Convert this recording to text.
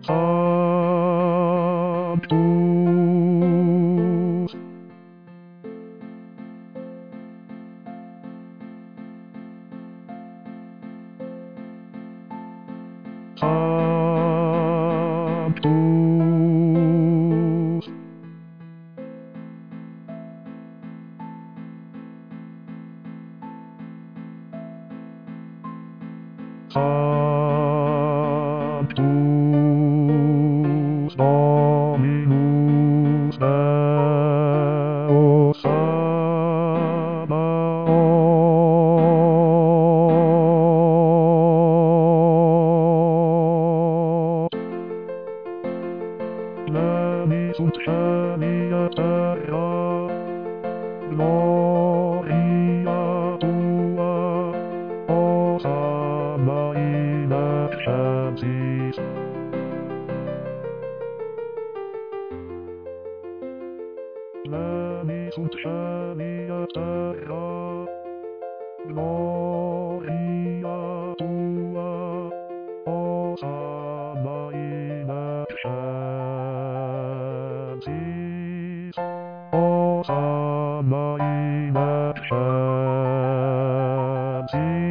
Sanctus. Sanctus. Sanctus Dominus Deus Sabaoth. Levi sunt cieli et terra, gloria tua, Hosanna in excelsis. Levi sunt cieli et terra, gloria tua, Hosanna in excelsis. Hosanna in excelsis.